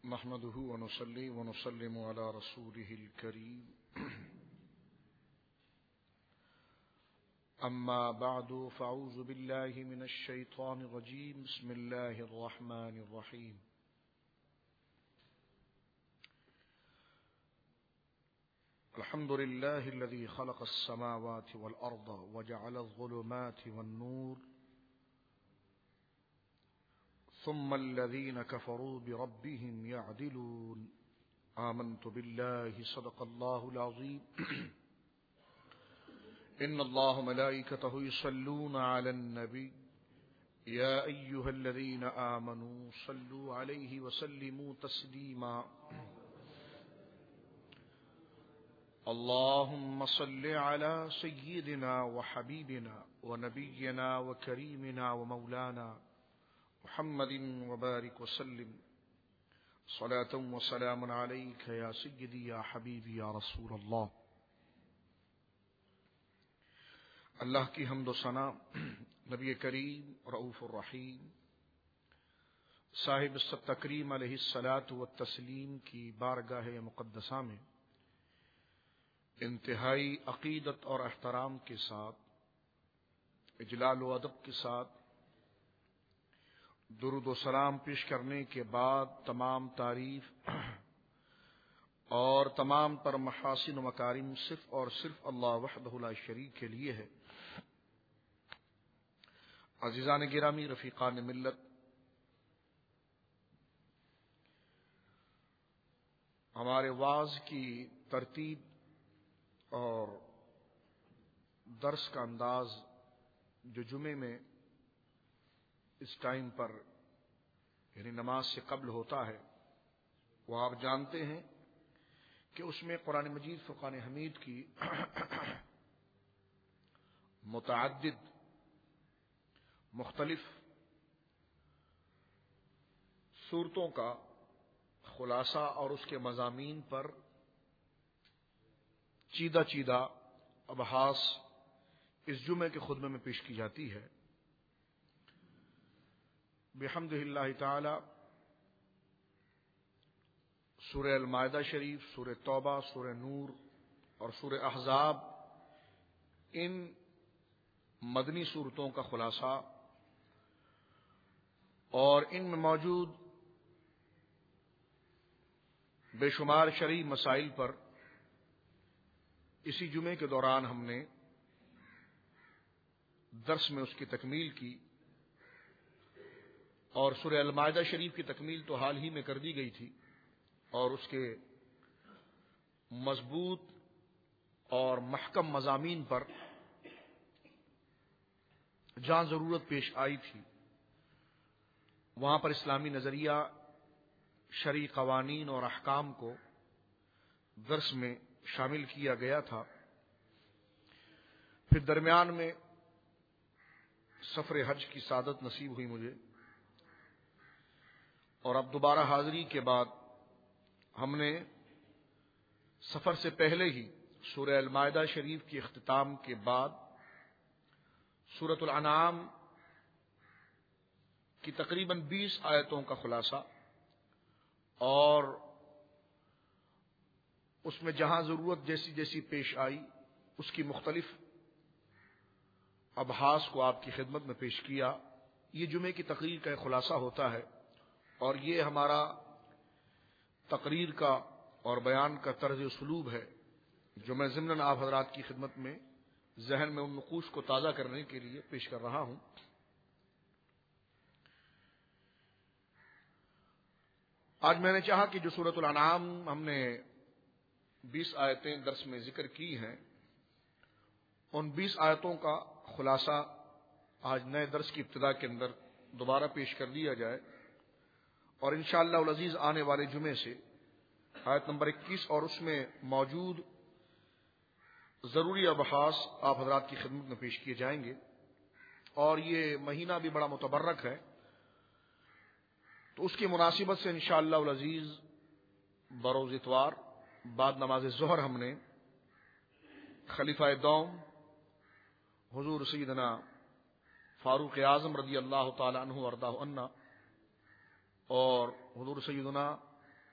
نحمده ونصلي ونسلم على رسوله الكريم أما بعد فأعوذ بالله من الشيطان الرجيم بسم الله الرحمن الرحيم الحمد لله الذي خلق السماوات والأرض وجعل الظلمات والنور ثم الذين كفروا بربهم يعدلون آمنت بالله صدق الله العظيم إن الله ملائكته يصلون على النبي يا أيها الذين آمنوا صلوا عليه وسلموا تسليما اللهم صل على سيدنا وحبيبنا ونبينا وكريمنا ومولانا محمد وبارك وسلم صلاة وسلام عليك يا سيدي يا حبيبي يا رسول اللہ۔ اللہ کی حمد و ثنا نبی کریم رؤوف الرحیم صاحب التکریم علیہ الصلاۃ والتسلیم کی بارگاہ مقدسہ میں انتہائی عقیدت اور احترام کے ساتھ اجلال و ادب کے ساتھ درود و سلام پیش کرنے کے بعد تمام تعریف اور تمام پر محاسن و مکارم صرف اور صرف اللہ وحدہ لا شریک کے لیے ہے۔ عزیزان گرامی، رفیقان ملت، ہمارے وعظ کی ترتیب اور درس کا انداز جو جمعے میں اس ٹائم پر یعنی نماز سے قبل ہوتا ہے، وہ آپ جانتے ہیں کہ اس میں قرآن مجید فرقان حمید کی متعدد مختلف صورتوں کا خلاصہ اور اس کے مضامین پر چیدہ چیدہ ابحاث اس جمعے کے خطبے میں پیش کی جاتی ہے۔ بحمد اللہ تعالی سورہ المائدہ شریف، سورہ توبہ، سورہ نور اور سورہ احزاب، ان مدنی صورتوں کا خلاصہ اور ان میں موجود بے شمار شرعی مسائل پر اسی جمعے کے دوران ہم نے درس میں اس کی تکمیل کی، اور سورہ المائدہ شریف کی تکمیل تو حال ہی میں کر دی گئی تھی، اور اس کے مضبوط اور محکم مضامین پر جہاں ضرورت پیش آئی تھی وہاں پر اسلامی نظریہ، شرعی قوانین اور احکام کو درس میں شامل کیا گیا تھا۔ پھر درمیان میں سفر حج کی سعادت نصیب ہوئی مجھے، اور اب دوبارہ حاضری کے بعد ہم نے سفر سے پہلے ہی سورہ المائدہ شریف کی اختتام کے بعد سورۃ الانعام کی تقریباً 20 آیتوں کا خلاصہ، اور اس میں جہاں ضرورت جیسی جیسی پیش آئی اس کی مختلف ابحاث کو آپ کی خدمت میں پیش کیا۔ یہ جمعے کی تقریر کا ایک خلاصہ ہوتا ہے، اور یہ ہمارا تقریر کا اور بیان کا طرز اسلوب ہے جو میں ضمناً آپ حضرات کی خدمت میں ذہن میں ان نقوش کو تازہ کرنے کے لیے پیش کر رہا ہوں۔ آج میں نے چاہا کہ جو سورۃ الانعام ہم نے 20 آیتیں درس میں ذکر کی ہیں، ان 20 آیتوں کا خلاصہ آج نئے درس کی ابتدا کے اندر دوبارہ پیش کر دیا جائے، اور انشاءاللہ العزیز آنے والے جمعے سے آیت نمبر 21 اور اس میں موجود ضروری ابحاث آپ حضرات کی خدمت میں پیش کیے جائیں گے۔ اور یہ مہینہ بھی بڑا متبرک ہے، تو اس کی مناسبت سے انشاءاللہ العزیز بروز اتوار بعد نماز ظہر ہم نے خلیفہ دوم حضور سیدنا فاروق اعظم رضی اللہ تعالی عنہ وارضاہ عنا اور حضور سیدنا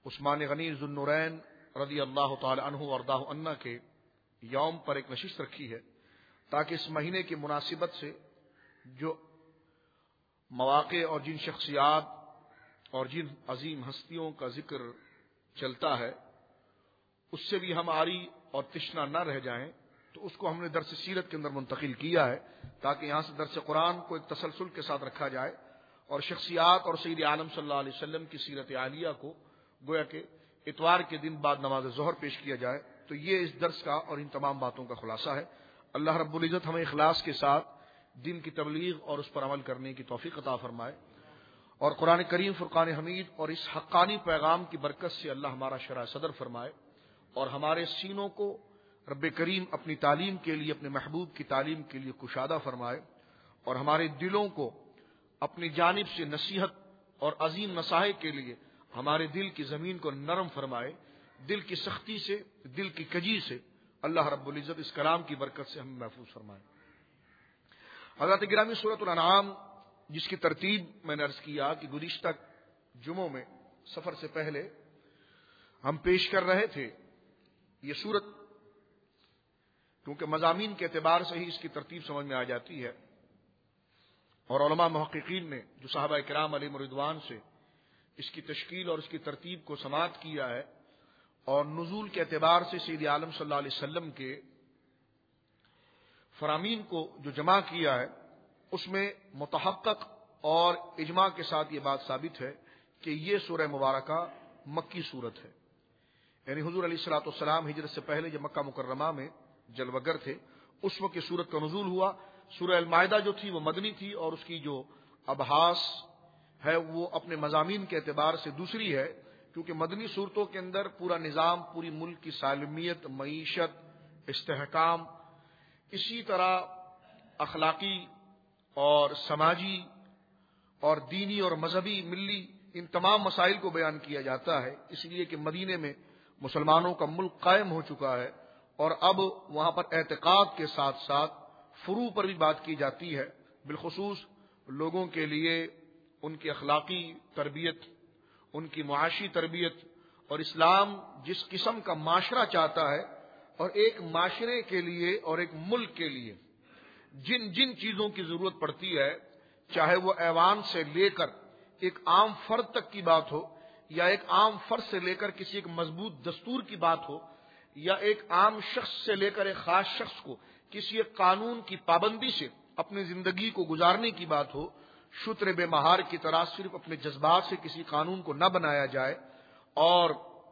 عثمان غنی ذو النورین رضی اللہ تعالی عنہ وارضاہ عنہ کے یوم پر ایک نشست رکھی ہے تاکہ اس مہینے کی مناسبت سے جو مواقع اور جن شخصیات اور جن عظیم ہستیوں کا ذکر چلتا ہے اس سے بھی ہم عاری اور تشنا نہ رہ جائیں، تو اس کو ہم نے درس سیرت کے اندر منتقل کیا ہے تاکہ یہاں سے درس قرآن کو ایک تسلسل کے ساتھ رکھا جائے اور شخصیات اور سید عالم صلی اللہ علیہ وسلم کی سیرت عالیہ کو گویا کہ اتوار کے دن بعد نماز ظہر پیش کیا جائے۔ تو یہ اس درس کا اور ان تمام باتوں کا خلاصہ ہے۔ اللہ رب العزت ہمیں اخلاص کے ساتھ دین کی تبلیغ اور اس پر عمل کرنے کی توفیق عطا فرمائے، اور قرآن کریم فرقان حمید اور اس حقانی پیغام کی برکت سے اللہ ہمارا شرح صدر فرمائے اور ہمارے سینوں کو رب کریم اپنی تعلیم کے لیے، اپنے محبوب کی تعلیم کے لیے کشادہ فرمائے، اور ہمارے دلوں کو اپنی جانب سے نصیحت اور عظیم نصائح کے لیے ہمارے دل کی زمین کو نرم فرمائے، دل کی سختی سے، دل کی کجی سے اللہ رب العزت اس کلام کی برکت سے ہمیں محفوظ فرمائے۔ حضرات گرامی، سورۃ الانعام جس کی ترتیب میں نے عرض کیا کہ گزشتہ جمعوں میں سفر سے پہلے ہم پیش کر رہے تھے، یہ سورت کیونکہ مضامین کے اعتبار سے ہی اس کی ترتیب سمجھ میں آ جاتی ہے، اور علماء محققین نے جو صحابہ کرام علیہم رضوان سے اس کی تشکیل اور اس کی ترتیب کو سماعت کیا ہے، اور نزول کے اعتبار سے سید عالم صلی اللہ علیہ وسلم کے فرامین کو جو جمع کیا ہے، اس میں متحقق اور اجماع کے ساتھ یہ بات ثابت ہے کہ یہ سورہ مبارکہ مکی سورت ہے، یعنی حضور علیہ الصلوۃ والسلام ہجرت سے پہلے جب مکہ مکرمہ میں جلوگر تھے اس وقت یہ سورت کا نزول ہوا۔ سورہ المائدہ جو تھی وہ مدنی تھی، اور اس کی جو ابحاث ہے وہ اپنے مضامین کے اعتبار سے دوسری ہے، کیونکہ مدنی صورتوں کے اندر پورا نظام، پوری ملک کی سالمیت، معیشت، استحکام، اسی طرح اخلاقی اور سماجی اور دینی اور مذہبی ملی ان تمام مسائل کو بیان کیا جاتا ہے، اس لیے کہ مدینے میں مسلمانوں کا ملک قائم ہو چکا ہے، اور اب وہاں پر اعتقاد کے ساتھ ساتھ فروع پر بھی بات کی جاتی ہے، بالخصوص لوگوں کے لیے ان کی اخلاقی تربیت، ان کی معاشی تربیت، اور اسلام جس قسم کا معاشرہ چاہتا ہے، اور ایک معاشرے کے لیے اور ایک ملک کے لیے جن جن چیزوں کی ضرورت پڑتی ہے، چاہے وہ ایوان سے لے کر ایک عام فرد تک کی بات ہو، یا ایک عام فرد سے لے کر کسی ایک مضبوط دستور کی بات ہو، یا ایک عام شخص سے لے کر ایک خاص شخص کو کسی ایک قانون کی پابندی سے اپنی زندگی کو گزارنے کی بات ہو، شتر بے مہار کی طرح صرف اپنے جذبات سے کسی قانون کو نہ بنایا جائے، اور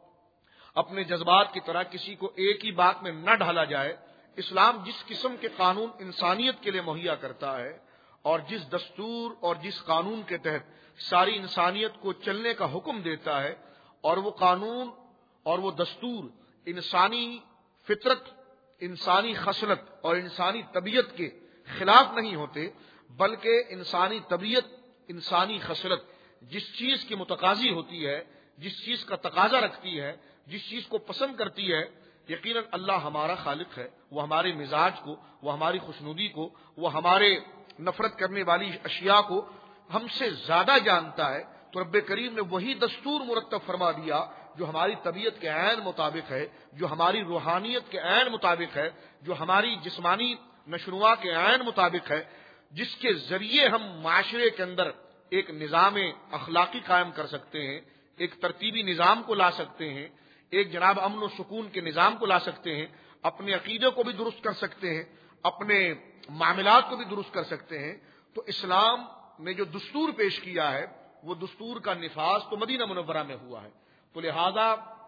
اپنے جذبات کی طرح کسی کو ایک ہی بات میں نہ ڈھالا جائے۔ اسلام جس قسم کے قانون انسانیت کے لیے مہیا کرتا ہے، اور جس دستور اور جس قانون کے تحت ساری انسانیت کو چلنے کا حکم دیتا ہے، اور وہ قانون اور وہ دستور انسانی فطرت، انسانی خصلت اور انسانی طبیعت کے خلاف نہیں ہوتے، بلکہ انسانی طبیعت، انسانی خصلت جس چیز کی متقاضی ہوتی ہے، جس چیز کا تقاضا رکھتی ہے، جس چیز کو پسند کرتی ہے، یقیناً اللہ ہمارا خالق ہے، وہ ہمارے مزاج کو، وہ ہماری خوشنودی کو، وہ ہمارے نفرت کرنے والی اشیاء کو ہم سے زیادہ جانتا ہے۔ تو رب کریم نے وہی دستور مرتب فرما دیا جو ہماری طبیعت کے عین مطابق ہے، جو ہماری روحانیت کے عین مطابق ہے، جو ہماری جسمانی نشوونما کے عین مطابق ہے، جس کے ذریعے ہم معاشرے کے اندر ایک نظام اخلاقی قائم کر سکتے ہیں، ایک ترتیبی نظام کو لا سکتے ہیں، ایک جناب امن و سکون کے نظام کو لا سکتے ہیں، اپنے عقیدے کو بھی درست کر سکتے ہیں، اپنے معاملات کو بھی درست کر سکتے ہیں۔ تو اسلام نے جو دستور پیش کیا ہے وہ دستور کا نفاذ تو مدینہ منورہ میں ہوا ہے، تو لہذا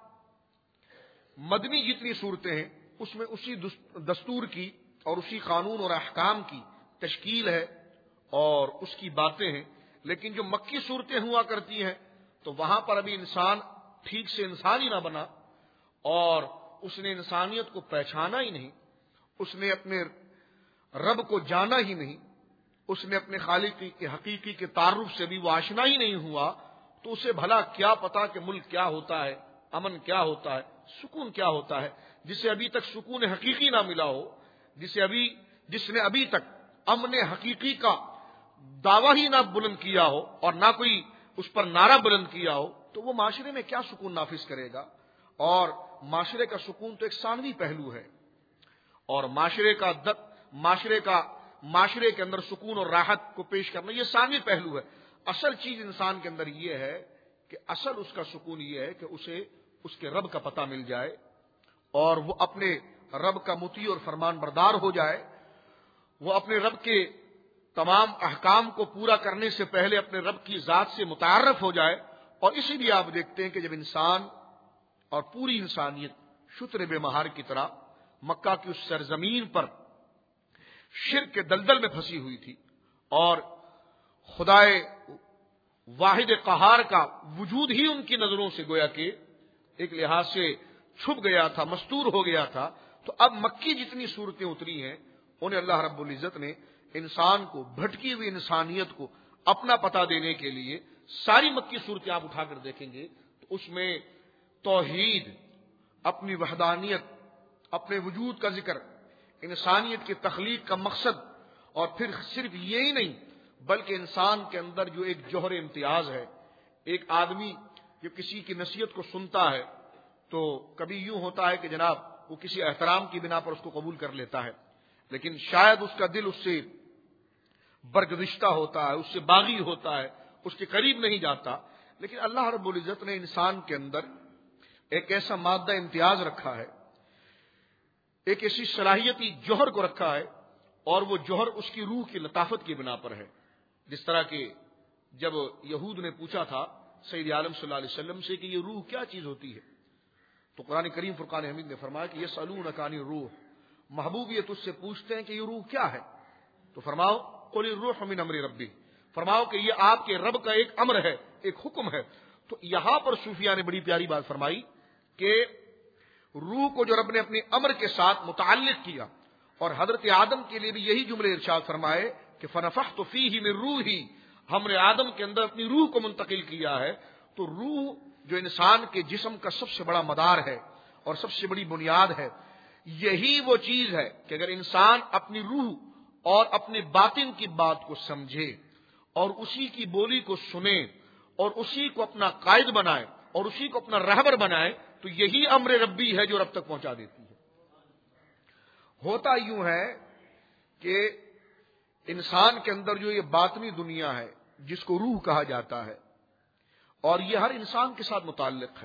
مدنی جتنی صورتیں ہیں اس میں اسی دستور کی اور اسی قانون اور احکام کی تشکیل ہے اور اس کی باتیں ہیں۔ لیکن جو مکی صورتیں ہوا کرتی ہیں تو وہاں پر ابھی انسان ٹھیک سے انسان ہی نہ بنا، اور اس نے انسانیت کو پہچانا ہی نہیں، اس نے اپنے رب کو جانا ہی نہیں، اس نے اپنے خالق کے حقیقی کے تعارف سے بھی وہ آشنا ہی نہیں ہوا، تو اسے بھلا کیا پتا کہ ملک کیا ہوتا ہے، امن کیا ہوتا ہے، سکون کیا ہوتا ہے۔ جسے ابھی تک سکون حقیقی نہ ملا ہو، جس نے ابھی تک امن حقیقی کا دعویٰ ہی نہ بلند کیا ہو اور نہ کوئی اس پر نعرہ بلند کیا ہو، تو وہ معاشرے میں کیا سکون نافذ کرے گا؟ اور معاشرے کا سکون تو ایک ثانوی پہلو ہے، اور معاشرے کے اندر سکون اور راحت کو پیش کرنا یہ ثانوی پہلو ہے۔ اصل چیز انسان کے اندر یہ ہے کہ اصل اس کا سکون یہ ہے کہ اسے اس کے رب کا پتہ مل جائے اور وہ اپنے رب کا مطیع اور فرمان بردار ہو جائے، وہ اپنے رب کے تمام احکام کو پورا کرنے سے پہلے اپنے رب کی ذات سے متعارف ہو جائے۔ اور اسی لیے آپ دیکھتے ہیں کہ جب انسان اور پوری انسانیت شتر بے مہار کی طرح مکہ کی اس سرزمین پر شرک کے دلدل میں پھنسی ہوئی تھی اور خدائے واحد قہار کا وجود ہی ان کی نظروں سے گویا کہ ایک لحاظ سے چھپ گیا تھا، مستور ہو گیا تھا، تو اب مکی جتنی صورتیں اتری ہیں انہیں اللہ رب العزت نے انسان کو، بھٹکی ہوئی انسانیت کو اپنا پتہ دینے کے لیے ساری مکی صورتیں آپ اٹھا کر دیکھیں گے تو اس میں توحید، اپنی وحدانیت، اپنے وجود کا ذکر، انسانیت کی تخلیق کا مقصد، اور پھر صرف یہی نہیں بلکہ انسان کے اندر جو ایک جوہر امتیاز ہے، ایک آدمی جو کسی کی نصیحت کو سنتا ہے تو کبھی یوں ہوتا ہے کہ جناب وہ کسی احترام کی بنا پر اس کو قبول کر لیتا ہے، لیکن شاید اس کا دل اس سے برگزشتہ ہوتا ہے، اس سے باغی ہوتا ہے، اس کے قریب نہیں جاتا۔ لیکن اللہ رب العزت نے انسان کے اندر ایک ایسا مادہ امتیاز رکھا ہے، ایک ایسی صلاحیتی جوہر کو رکھا ہے، اور وہ جوہر اس کی روح کی لطافت کی بنا پر ہے۔ جس طرح کہ جب یہود نے پوچھا تھا سید عالم صلی اللہ علیہ وسلم سے کہ یہ روح کیا چیز ہوتی ہے، تو قرآن کریم فرقان حمید نے فرمایا کہ یسألونک عن الروح، محبوب یہ تجھ سے پوچھتے ہیں کہ یہ روح کیا ہے، تو فرماؤ قل الروح من امر ربی، فرماؤ کہ یہ آپ کے رب کا ایک امر ہے، ایک حکم ہے۔ تو یہاں پر صوفیاء نے بڑی پیاری بات فرمائی کہ روح کو جو رب نے اپنے امر کے ساتھ متعلق کیا، اور حضرت آدم کے لیے بھی یہی جملے ارشاد فرمائے کہ فنفخت فیہ من روحی، ہم نے آدم کے اندر اپنی روح کو منتقل کیا ہے۔ تو روح جو انسان کے جسم کا سب سے بڑا مدار ہے اور سب سے بڑی بنیاد ہے، یہی وہ چیز ہے کہ اگر انسان اپنی روح اور اپنے باطن کی بات کو سمجھے اور اسی کی بولی کو سنے اور اسی کو اپنا قائد بنائے اور اسی کو اپنا رہبر بنائے، تو یہی امر ربی ہے جو رب تک پہنچا دیتی ہے۔ ہوتا یوں ہے کہ انسان کے اندر جو یہ باطنی دنیا ہے جس کو روح کہا جاتا ہے، اور یہ ہر انسان کے ساتھ متعلق ہے۔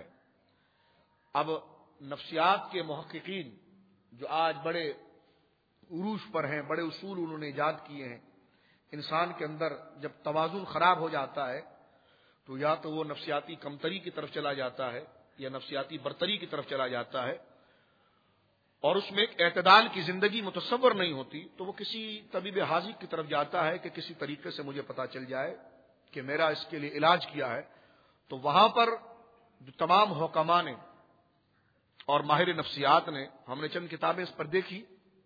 اب نفسیات کے محققین جو آج بڑے عروج پر ہیں، بڑے اصول انہوں نے ایجاد کیے ہیں، انسان کے اندر جب توازن خراب ہو جاتا ہے تو یا تو وہ نفسیاتی کمتری کی طرف چلا جاتا ہے یا نفسیاتی برتری کی طرف چلا جاتا ہے، اور اس میں ایک اعتدال کی زندگی متصور نہیں ہوتی، تو وہ کسی طبیب حاذق کی طرف جاتا ہے کہ کسی طریقے سے مجھے پتا چل جائے کہ میرا اس کے لیے علاج کیا ہے۔ تو وہاں پر جو تمام حکماء نے اور ماہر نفسیات نے، ہم نے چند کتابیں اس پر دیکھی،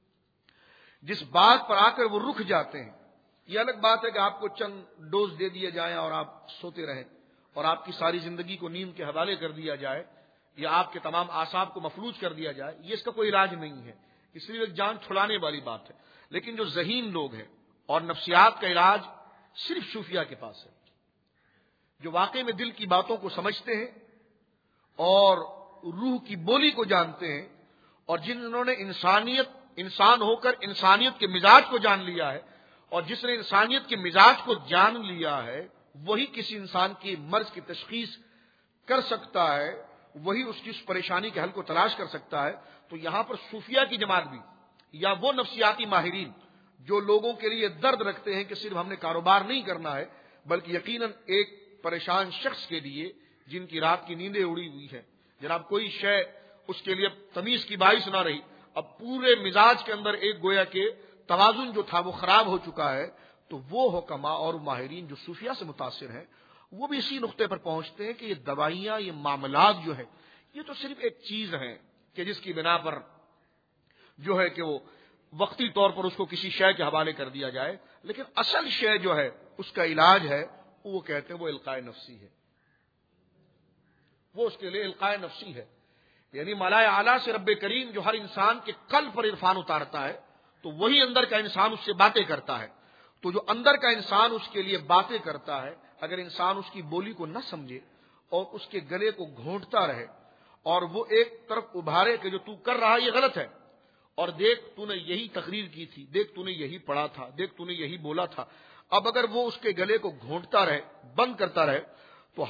جس بات پر آ کر وہ رک جاتے ہیں، یہ الگ بات ہے کہ آپ کو چند ڈوز دے دیے جائیں اور آپ سوتے رہیں اور آپ کی ساری زندگی کو نیند کے حوالے کر دیا جائے یا آپ کے تمام اعصاب کو مفلوج کر دیا جائے، یہ اس کا کوئی علاج نہیں ہے، اس لیے ایک جان چھڑانے والی بات ہے۔ لیکن جو ذہین لوگ ہیں اور نفسیات کا علاج صرف صوفیاء کے پاس ہے، جو واقعی میں دل کی باتوں کو سمجھتے ہیں اور روح کی بولی کو جانتے ہیں، اور جنہوں نے انسان ہو کر انسانیت کے مزاج کو جان لیا ہے، اور جس نے انسانیت کے مزاج کو جان لیا ہے وہی کسی انسان کی مرض کی تشخیص کر سکتا ہے، وہی اس کی اس پریشانی کے حل کو تلاش کر سکتا ہے۔ تو یہاں پر صوفیاء کی جماعت بھی یا وہ نفسیاتی ماہرین جو لوگوں کے لیے درد رکھتے ہیں کہ صرف ہم نے کاروبار نہیں کرنا ہے، بلکہ یقیناً ایک پریشان شخص کے لیے جن کی رات کی نیندیں اڑی ہوئی ہیں، جناب کوئی شے اس کے لیے تمیز کی باعث نہ رہی، اب پورے مزاج کے اندر ایک گویا کہ توازن جو تھا وہ خراب ہو چکا ہے، تو وہ حکماء اور ماہرین جو صوفیاء سے متاثر ہیں وہ بھی اسی نقطے پر پہنچتے ہیں کہ یہ دوائیاں، یہ معاملات جو ہے یہ تو صرف ایک چیز ہیں کہ جس کی بنا پر جو ہے کہ وہ وقتی طور پر اس کو کسی شے کے حوالے کر دیا جائے، لیکن اصل شے جو ہے اس کا علاج ہے، وہ کہتے ہیں وہ القاء نفسی ہے، وہ اس کے لیے القاء نفسی ہے، یعنی ملائے اعلیٰ سے رب کریم جو ہر انسان کے قلب پر عرفان اتارتا ہے تو وہی اندر کا انسان اس سے باتیں کرتا ہے۔ تو جو اندر کا انسان اس کے لیے باتیں کرتا ہے، اگر انسان اس کی بولی کو نہ سمجھے اور اس کے گلے کو گھونٹتا رہے اور وہ ایک طرف ابھارے کہ جو تو کر رہا یہ غلط ہے، اور دیکھ تو نے یہی تقریر کی تھی، دیکھ تو نے یہی پڑھا تھا، دیکھ تو نے یہی بولا تھا. اب اگر وہ اس کے گلے کو گھونٹتا رہے، بند کرتا رہے، تو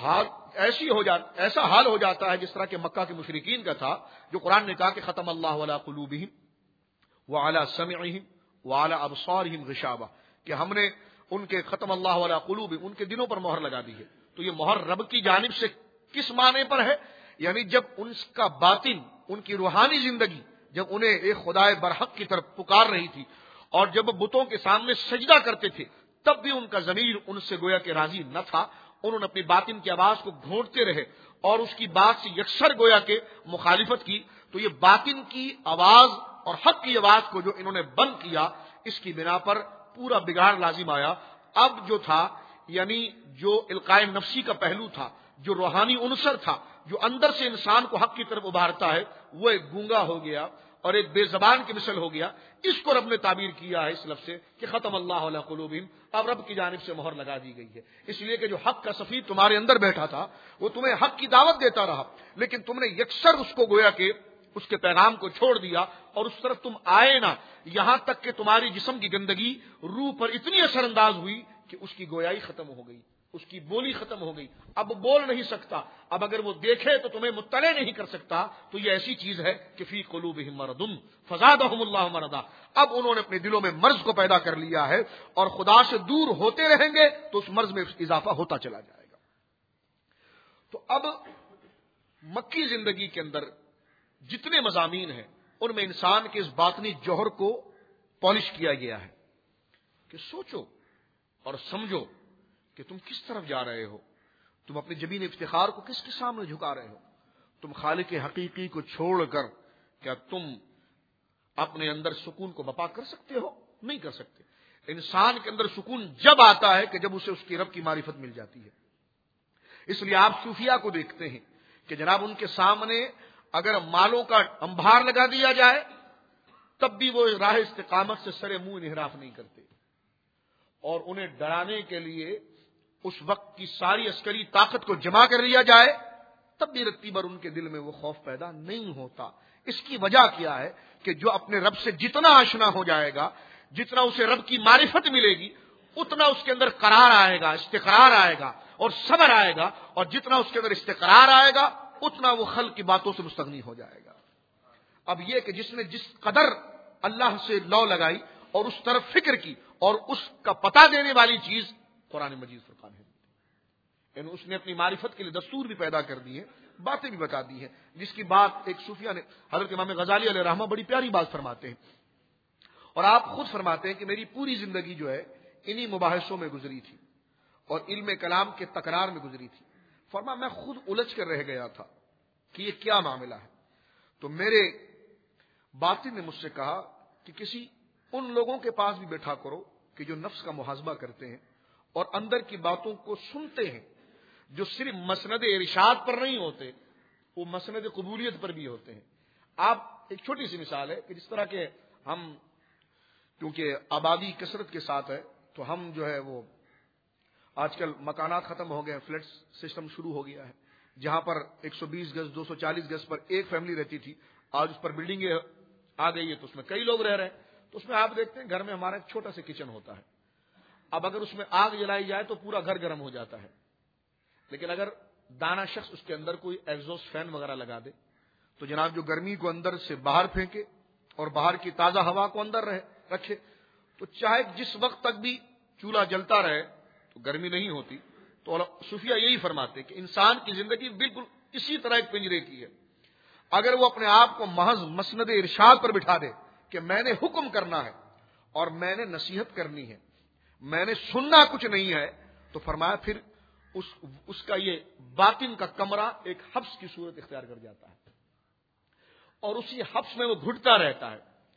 ایسا حال ہو جاتا ہے جس طرح کہ مکہ کے مشرکین کا تھا، جو قرآن نے کہا کہ ختم اللہ علی قلوبہم وعلی سمعہم وعلی ابصارہم غشاوہ، کہ ہم نے ان کے ختم اللہ علی قلوبہم، ان کے دلوں پر مہر لگا دی ہے. تو یہ مہر رب کی جانب سے کس معنی پر ہے؟ یعنی جب ان کا باطن، ان کی روحانی زندگی جب انہیں ایک خدائے برحق کی طرف پکار رہی تھی، اور جب بتوں کے سامنے سجدہ کرتے تھے، تب بھی ان کا ضمیر ان سے گویا کہ راضی نہ تھا. انہوں نے اپنی باطن کی آواز کو گھونٹتے رہے اور اس کی بات سے یکسر گویا کہ مخالفت کی. تو یہ باطن کی آواز اور حق کی آواز کو جو انہوں نے بند کیا، اس کی بنا پر پورا بگاڑ لازم آیا. اب جو تھا یعنی جو القاء نفسی کا پہلو تھا، جو روحانی عنصر تھا، جو اندر سے انسان کو حق کی طرف ابھارتا ہے، وہ ایک گونگا ہو گیا اور ایک بے زبان کی مثل ہو گیا. اس کو رب نے تعبیر کیا ہے اس لفظ سے کہ ختم اللہ علی قلوبہم، اب رب کی جانب سے مہر لگا دی گئی ہے. اس لیے کہ جو حق کا سفیر تمہارے اندر بیٹھا تھا، وہ تمہیں حق کی دعوت دیتا رہا، لیکن تم نے یکسر اس کو گویا کہ اس کے پیغام کو چھوڑ دیا اور اس طرف تم آئے نہ، یہاں تک کہ تمہاری جسم کی گندگی روح پر اتنی اثر انداز ہوئی کہ اس کی گویائی ختم ہو گئی، اس کی بولی ختم ہو گئی. اب بول نہیں سکتا، اب اگر وہ دیکھے تو تمہیں مطلع نہیں کر سکتا. تو یہ ایسی چیز ہے کہ فی قلوبہم مرض فزادہم اللہ مرضا. اب انہوں نے اپنے دلوں میں مرض کو پیدا کر لیا ہے، اور خدا سے دور ہوتے رہیں گے تو اس مرض میں اضافہ ہوتا چلا جائے گا. تو اب مکی زندگی کے اندر جتنے مضامین ہیں، ان میں انسان کے اس باطنی جوہر کو پالش کیا گیا ہے کہ سوچو اور سمجھو کہ تم کس طرف جا رہے ہو. تم اپنے جبین افتخار کو کس کے سامنے جھکا رہے ہو؟ تم خالق حقیقی کو چھوڑ کر کیا تم اپنے اندر سکون کو بپا کر سکتے ہو؟ نہیں کر سکتے. انسان کے اندر سکون جب آتا ہے کہ جب اسے اس کی رب کی معرفت مل جاتی ہے. اس لیے آپ صوفیاء کو دیکھتے ہیں کہ جناب ان کے سامنے اگر مالوں کا انبار لگا دیا جائے تب بھی وہ راہ استقامت سے سرے منہ انحراف نہیں کرتے، اور انہیں ڈرانے کے لیے اس وقت کی ساری عسکری طاقت کو جمع کر لیا جائے تب بھی رتی بھر ان کے دل میں وہ خوف پیدا نہیں ہوتا. اس کی وجہ کیا ہے کہ جو اپنے رب سے جتنا آشنا ہو جائے گا، جتنا اسے رب کی معرفت ملے گی، اتنا اس کے اندر قرار آئے گا، استقرار آئے گا اور صبر آئے گا، اور جتنا اس کے اندر استقرار آئے گا اتنا وہ خلق کی باتوں سے مستغنی ہو جائے گا. اب یہ کہ جس نے جس قدر اللہ سے لو لگائی اور اس طرف فکر کی، اور اس کا پتہ دینے والی چیز قرآن مجید فرقان ہے، یعنی اس نے اپنی معرفت کے لیے دستور بھی پیدا کر دی ہے، باتیں بھی بتا دی ہیں، جس کی بات ایک صوفیہ نے حضرت امام غزالی علیہ رحمہ بڑی پیاری بات فرماتے ہیں، اور آپ خود فرماتے ہیں کہ میری پوری زندگی جو ہے انہی مباحثوں میں گزری تھی اور علم کلام کے تکرار میں گزری تھی. فرما میں خود الجھ کر رہ گیا تھا کہ یہ کیا معاملہ ہے. تو میرے باطن نے مجھ سے کہا کہ کسی ان لوگوں کے پاس بھی بیٹھا کرو کہ جو نفس کا محاسبہ کرتے ہیں اور اندر کی باتوں کو سنتے ہیں، جو صرف مسند ارشاد پر نہیں ہوتے، وہ مسند قبولیت پر بھی ہوتے ہیں. آپ ایک چھوٹی سی مثال ہے کہ جس طرح کے ہم کیونکہ آبادی کثرت کے ساتھ ہے تو ہم جو ہے وہ آج کل مکانات ختم ہو گئے ہیں، فلیٹ سسٹم شروع ہو گیا ہے، جہاں پر 120 گز 240 گز پر ایک فیملی رہتی تھی، آج اس پر بلڈنگیں آ گئی ہے تو اس میں کئی لوگ رہ رہے ہیں. تو اس میں آپ دیکھتے ہیں گھر میں ہمارا ایک چھوٹا سا کچن ہوتا ہے. اب اگر اس میں آگ جلائی جائے تو پورا گھر گرم ہو جاتا ہے، لیکن اگر دانا شخص اس کے اندر کوئی ایگزاسٹ فین وغیرہ لگا دے تو جناب جو گرمی کو اندر سے باہر پھینکے اور باہر کی تازہ ہوا کو اندر رکھے، تو چاہے جس وقت تک بھی چولہا جلتا رہے تو گرمی نہیں ہوتی. تو صوفیہ یہی فرماتے کہ انسان کی زندگی بالکل اسی طرح ایک پنجرے کی ہے. اگر وہ اپنے آپ کو محض مسند ارشاد پر بٹھا دے کہ میں نے حکم کرنا ہے اور میں نے نصیحت کرنی ہے، میں نے سننا کچھ نہیں ہے، تو فرمایا پھر اس کا یہ باطن کا کمرہ ایک حبس کی صورت اختیار کر جاتا ہے اور اسی حبس میں وہ گھٹتا رہتا ہے.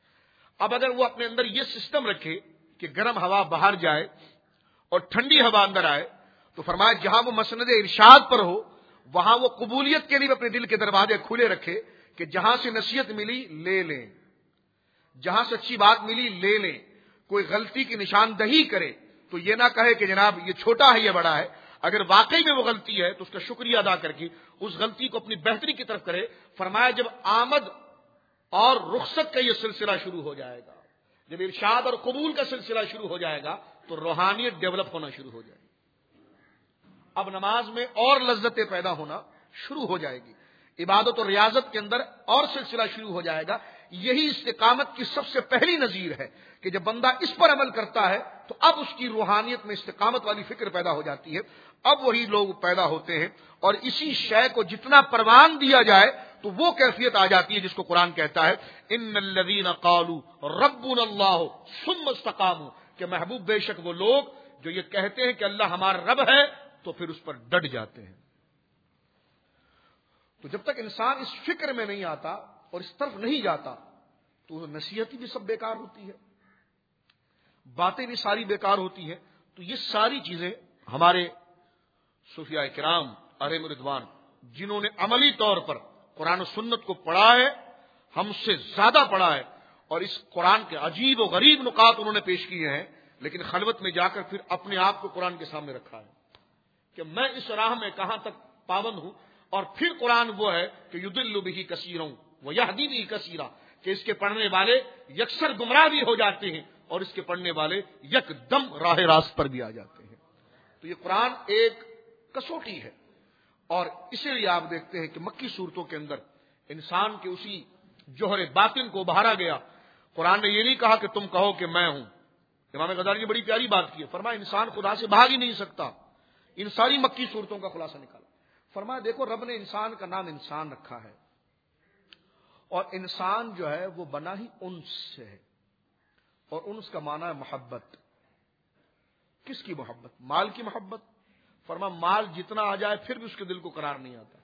اب اگر وہ اپنے اندر یہ سسٹم رکھے کہ گرم ہوا باہر جائے اور ٹھنڈی ہوا اندر آئے، تو فرمایا جہاں وہ مسند ارشاد پر ہو وہاں وہ قبولیت کے لیے اپنے دل کے دروازے کھلے رکھے کہ جہاں سے نصیحت ملی لے لیں، جہاں سے اچھی بات ملی لے لیں. کوئی غلطی کی نشاندہی کرے تو یہ نہ کہے کہ جناب یہ چھوٹا ہے یہ بڑا ہے. اگر واقعی میں وہ غلطی ہے تو اس کا شکریہ ادا کر کے اس غلطی کو اپنی بہتری کی طرف کرے. فرمایا جب آمد اور رخصت کا یہ سلسلہ شروع ہو جائے گا، جب ارشاد اور قبول کا سلسلہ شروع ہو جائے گا تو روحانیت ڈیولپ ہونا شروع ہو جائے گی. اب نماز میں اور لذتیں پیدا ہونا شروع ہو جائے گی، عبادت اور ریاضت کے اندر اور سلسلہ شروع ہو جائے گا. یہی استقامت کی سب سے پہلی نظیر ہے کہ جب بندہ اس پر عمل کرتا ہے تو اب اس کی روحانیت میں استقامت والی فکر پیدا ہو جاتی ہے. اب وہی لوگ پیدا ہوتے ہیں اور اسی شے کو جتنا پروان دیا جائے تو وہ کیفیت آ جاتی ہے جس کو قرآن کہتا ہے ان الذین قالوا ربنا اللہ ثم استقاموا، کہ محبوب بے شک وہ لوگ جو یہ کہتے ہیں کہ اللہ ہمارا رب ہے تو پھر اس پر ڈٹ جاتے ہیں. تو جب تک انسان اس فکر میں نہیں آتا اور اس طرف نہیں جاتا تو نصیحت بھی سب بیکار ہوتی ہے، باتیں بھی ساری بیکار ہوتی ہیں. تو یہ ساری چیزیں ہمارے صوفیاء کرام علیہم رضوان جنہوں نے عملی طور پر قرآن و سنت کو پڑھا ہے، ہم سے زیادہ پڑھا ہے، اور اس قرآن کے عجیب و غریب نکات انہوں نے پیش کیے ہیں، لیکن خلوت میں جا کر پھر اپنے آپ کو قرآن کے سامنے رکھا ہے کہ میں اس راہ میں کہاں تک پابند ہوں. اور پھر قرآن وہ ہے کہ یضل بہ کثیرا ویہدی بہ کثیرا، کہ اس کے پڑھنے والے یکسر گمراہ بھی ہو جاتے ہیں اور اس کے پڑھنے والے یک دم راہ راست پر بھی آ جاتے ہیں. تو یہ قرآن ایک کسوٹی ہے، اور اسی لیے آپ دیکھتے ہیں کہ مکی صورتوں کے اندر انسان کے اسی جوہر باطن کو ابھارا گیا. قرآن نے یہ نہیں کہا کہ تم کہو کہ میں ہوں. امام غزالی نے بڑی پیاری بات کی ہے، فرمایا انسان خدا سے بھاگ ہی نہیں سکتا. ان ساری مکی صورتوں کا خلاصہ نکالا. فرمایا دیکھو رب نے انسان کا نام انسان رکھا ہے، اور انسان جو ہے وہ بنا ہی انس سے ہے، اور انس کا معنی ہے محبت. کس کی محبت؟ مال کی محبت. فرمایا مال جتنا آ جائے پھر بھی اس کے دل کو قرار نہیں آتا.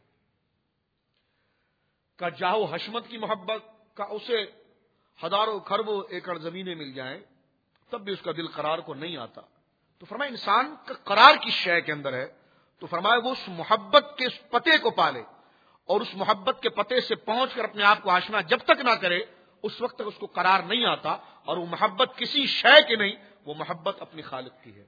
کا جاہو حشمت کی محبت، کا اسے ہزاروں کھربوں ایکڑ زمینیں مل جائیں تب بھی اس کا دل قرار کو نہیں آتا. تو فرمایا انسان کا قرار کی شے کے اندر ہے. تو فرمایا وہ اس محبت کے اس پتے کو پالے، اور اس محبت کے پتے سے پہنچ کر اپنے آپ کو آشنا جب تک نہ کرے اس وقت تک اس کو قرار نہیں آتا. اور وہ محبت کسی شے کی نہیں، وہ محبت اپنی خالق کی ہے.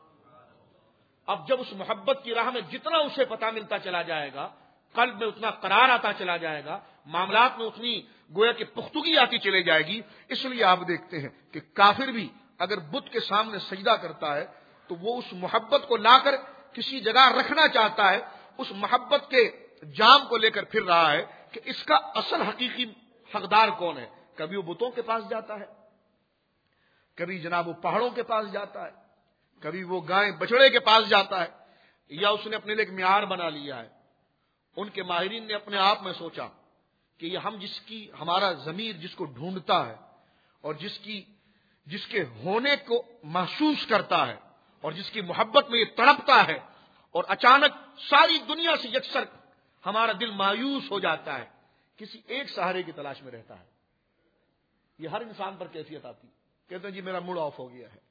اب جب اس محبت کی راہ میں جتنا اسے پتہ ملتا چلا جائے گا، قلب میں اتنا قرار آتا چلا جائے گا، معاملات میں اتنی گویا کہ پختگی آتی چلی جائے گی. اس لیے آپ دیکھتے ہیں کہ کافر بھی اگر بت کے سامنے سجدہ کرتا ہے تو وہ اس محبت کو لا کر کسی جگہ رکھنا چاہتا ہے، اس محبت کے جام کو لے کر پھر رہا ہے کہ اس کا اصل حقیقی حقدار کون ہے. کبھی وہ بتوں کے پاس جاتا ہے، کبھی جناب وہ پہاڑوں کے پاس جاتا ہے، کبھی وہ گائے بچڑے کے پاس جاتا ہے، یا اس نے اپنے لیے ایک معیار بنا لیا ہے. ان کے ماہرین نے اپنے آپ میں سوچا کہ یہ ہم ہمارا ضمیر جس کو ڈھونڈتا ہے اور جس کے ہونے کو محسوس کرتا ہے اور جس کی محبت میں یہ تڑپتا ہے، اور اچانک ساری دنیا سے یکسر ہمارا دل مایوس ہو جاتا ہے، کسی ایک سہارے کی تلاش میں رہتا ہے. یہ ہر انسان پر کیفیت آتی. کہتے ہیں جی میرا موڈ آف ہو گیا ہے.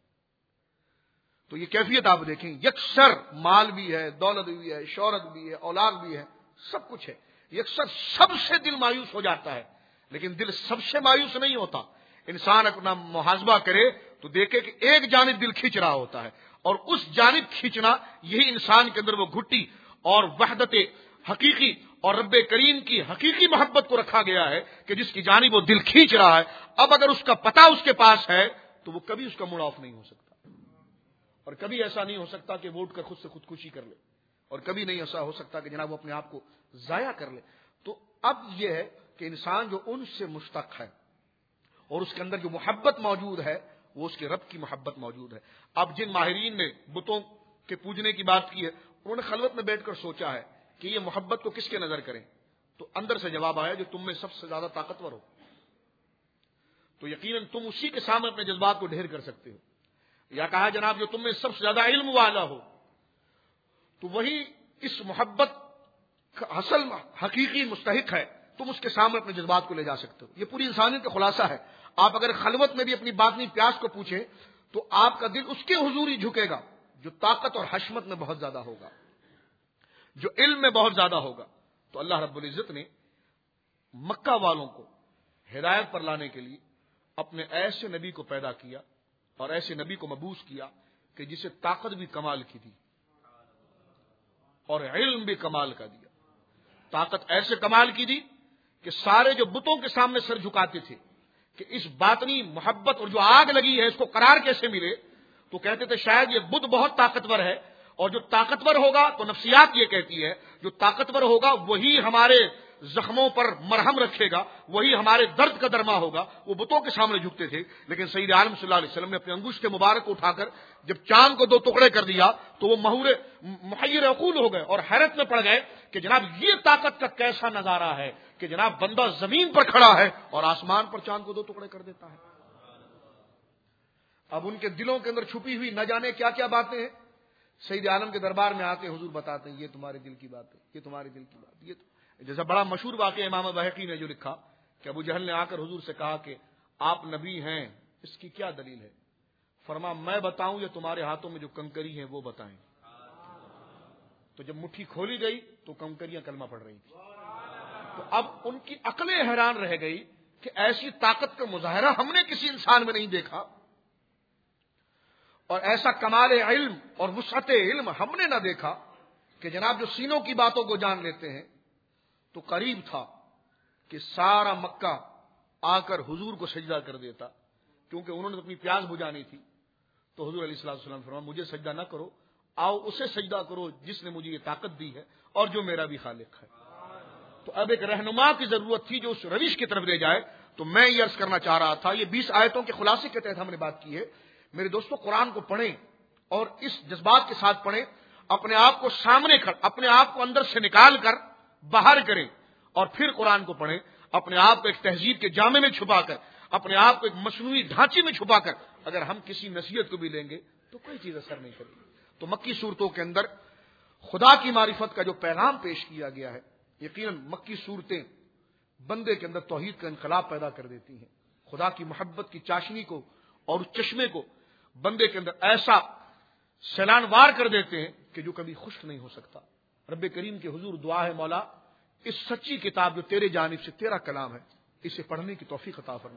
تو یہ کیفیت آپ دیکھیں، یکسر مال بھی ہے، دولت بھی ہے، شہرت بھی ہے، اولاد بھی ہے، سب کچھ ہے، یکسر سب سے دل مایوس ہو جاتا ہے. لیکن دل سب سے مایوس نہیں ہوتا. انسان اپنا محاسبہ کرے تو دیکھے کہ ایک جانب دل کھینچ رہا ہوتا ہے، اور اس جانب کھینچنا یہی انسان کے اندر وہ گھٹی اور وحدت حقیقی اور رب کریم کی حقیقی محبت کو رکھا گیا ہے کہ جس کی جانب وہ دل کھینچ رہا ہے. اب اگر اس کا پتہ اس کے پاس ہے تو وہ کبھی اس کا موڈ آف نہیں ہو سکتا، اور کبھی ایسا نہیں ہو سکتا کہ وہ اٹھ کر خود سے خودکشی کر لے، اور کبھی نہیں ایسا ہو سکتا کہ جناب وہ اپنے آپ کو ضائع کر لے. تو اب یہ ہے کہ انسان جو ان سے مشتق ہے اور اس کے اندر جو محبت موجود ہے وہ اس کے رب کی محبت موجود ہے. اب جن ماہرین نے بتوں کے پوجنے کی بات کی ہے، انہوں نے خلوت میں بیٹھ کر سوچا ہے کہ یہ محبت کو کس کے نظر کریں، تو اندر سے جواب آیا جو تم میں سب سے زیادہ طاقتور ہو، تو یقیناً تم اسی کے سامنے اپنے جذبات کو ڈھیر کر سکتے ہو. یا کہا جناب جو تم میں سب سے زیادہ علم والا ہو، تو وہی اس محبت کا اصل حقیقی مستحق ہے، تم اس کے سامنے اپنے جذبات کو لے جا سکتے ہو. یہ پوری انسانیت کا خلاصہ ہے. آپ اگر خلوت میں بھی اپنی باطنی پیاس کو پوچھیں تو آپ کا دل اس کے حضور ہی جھکے گا جو طاقت اور حشمت میں بہت زیادہ ہوگا، جو علم میں بہت زیادہ ہوگا. تو اللہ رب العزت نے مکہ والوں کو ہدایت پر لانے کے لیے اپنے ایسے نبی کو پیدا کیا اور ایسے نبی کو مبعوث کیا کہ جسے طاقت بھی کمال کی تھی، اور علم بھی کمال کا دیا. طاقت ایسے کمال کی دی کہ سارے جو بتوں کے سامنے سر جھکاتے تھے کہ اس باطنی محبت اور جو آگ لگی ہے اس کو قرار کیسے ملے، تو کہتے تھے شاید یہ بت بہت طاقتور ہے، اور جو طاقتور ہوگا تو نفسیات یہ کہتی ہے جو طاقتور ہوگا وہی ہمارے زخموں پر مرہم رکھے گا، وہی ہمارے درد کا درما ہوگا. وہ بتوں کے سامنے جھکتے تھے. لیکن سید عالم صلی اللہ علیہ وسلم نے اپنے انگشت مبارک کو اٹھا کر جب چاند کو 2 ٹکڑے کر دیا تو وہ محیر عقول ہو گئے اور حیرت میں پڑ گئے کہ جناب یہ طاقت کا کیسا نظارہ ہے کہ جناب بندہ زمین پر کھڑا ہے اور آسمان پر چاند کو 2 ٹکڑے کر دیتا ہے. اب ان کے دلوں کے اندر چھپی ہوئی نہ جانے کیا کیا باتیں ہیں. سید عالم کے دربار میں آتے حضور بتاتے ہیں یہ تمہارے دل کی بات ہے، یہ تمہارے دل کی بات. یہ جیسا بڑا مشہور واقعہ امام بحقی نے جو لکھا کہ ابو جہل نے آ کر حضور سے کہا کہ آپ نبی ہیں، اس کی کیا دلیل ہے؟ فرما میں بتاؤں یا تمہارے ہاتھوں میں جو کنکری ہیں وہ بتائیں. تو جب مٹھی کھولی گئی تو کنکریاں کلمہ پڑھ رہی تھی. تو اب ان کی عقلیں حیران رہ گئی کہ ایسی طاقت کا مظاہرہ ہم نے کسی انسان میں نہیں دیکھا، اور ایسا کمال علم اور وسعت علم ہم نے نہ دیکھا کہ جناب جو سینوں کی باتوں کو جان لیتے ہیں. تو قریب تھا کہ سارا مکہ آ کر حضور کو سجدہ کر دیتا، کیونکہ انہوں نے اپنی پیاس بجھانی تھی. تو حضور علیہ الصلوۃ والسلام فرمایا مجھے سجدہ نہ کرو، آؤ اسے سجدہ کرو جس نے مجھے یہ طاقت دی ہے اور جو میرا بھی خالق ہے. تو اب ایک رہنما کی ضرورت تھی جو اس روش کی طرف لے جائے. تو میں یہ عرض کرنا چاہ رہا تھا، یہ 20 آیتوں کے خلاصے کے تحت ہم نے بات کی ہے. میرے دوستو قرآن کو پڑھیں اور اس جذبات کے ساتھ پڑھیں، اپنے آپ کو سامنے کر، اپنے آپ کو اندر سے نکال کر باہر کریں اور پھر قرآن کو پڑھیں. اپنے آپ کو ایک تہذیب کے جامے میں چھپا کر، اپنے آپ کو ایک مصنوعی ڈھانچے میں چھپا کر اگر ہم کسی نصیحت کو بھی لیں گے تو کوئی چیز اثر نہیں کرے گی. تو مکی صورتوں کے اندر خدا کی معرفت کا جو پیغام پیش کیا گیا ہے، یقیناً مکی صورتیں بندے کے اندر توحید کا انقلاب پیدا کر دیتی ہیں. خدا کی محبت کی چاشنی کو اور اس چشمے کو بندے کے اندر ایسا سیلان وار کر دیتے ہیں کہ جو کبھی خشک نہیں ہو سکتا. رب کریم کے حضور دعا ہے مولا اس سچی کتاب جو تیرے جانب سے تیرا کلام ہے اسے پڑھنے کی توفیق عطا فرما،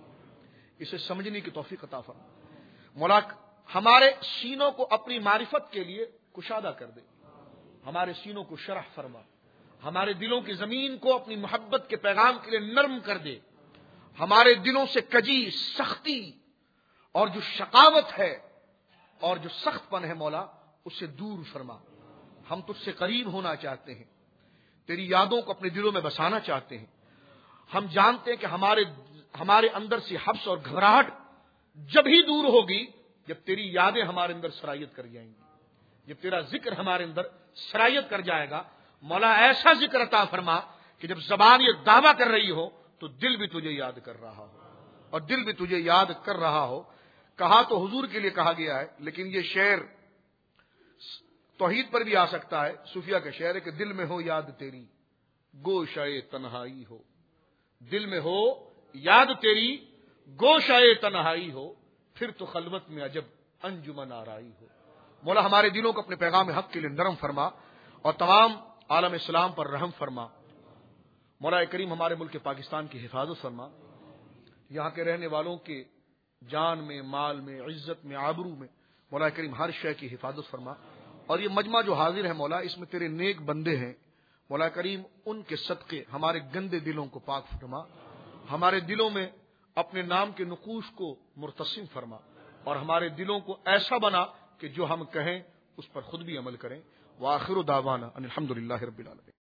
اسے سمجھنے کی توفیق عطا فرما. مولا ہمارے سینوں کو اپنی معرفت کے لیے کشادہ کر دے، ہمارے سینوں کو شرح فرما، ہمارے دلوں کی زمین کو اپنی محبت کے پیغام کے لیے نرم کر دے. ہمارے دلوں سے کجی، سختی اور جو شقاوت ہے اور جو سخت پن ہے مولا اسے دور فرما. ہم تجھ سے قریب ہونا چاہتے ہیں، تیری یادوں کو اپنے دلوں میں بسانا چاہتے ہیں. ہم جانتے ہیں کہ ہمارے اندر سے حبس اور گھبراہٹ جب ہی دور ہوگی جب تیری یادیں ہمارے اندر سرایت کر جائیں گی، جب تیرا ذکر ہمارے اندر سرایت کر جائے گا. مولا ایسا ذکر عطا فرما کہ جب زبان یہ دعویٰ کر رہی ہو تو دل بھی تجھے یاد کر رہا ہو، اور دل بھی تجھے یاد کر رہا ہو. کہا تو حضور کے لیے کہا گیا ہے، لیکن یہ شعر توحید پر بھی آ سکتا ہے. صوفیہ کا شعر ہے کہ دل میں ہو یاد تیری گوشائے تنہائی ہو، دل میں ہو یاد تیری گوشائے تنہائی ہو، پھر تو خلوت میں عجب انجمن آرائی ہو. مولا ہمارے دلوں کو اپنے پیغام حق کے لیے نرم فرما اور تمام عالم اسلام پر رحم فرما. مولا کریم ہمارے ملک پاکستان کی حفاظت فرما، یہاں کے رہنے والوں کے جان میں، مال میں، عزت میں، آبرو میں مولا کریم ہر شے کی حفاظت فرما. اور یہ مجمع جو حاضر ہے مولا اس میں تیرے نیک بندے ہیں، مولا کریم ان کے صدقے ہمارے گندے دلوں کو پاک فرما، ہمارے دلوں میں اپنے نام کے نقوش کو مرتسم فرما، اور ہمارے دلوں کو ایسا بنا کہ جو ہم کہیں اس پر خود بھی عمل کریں. وآخر دعوانا ان الحمدللہ رب العالمین.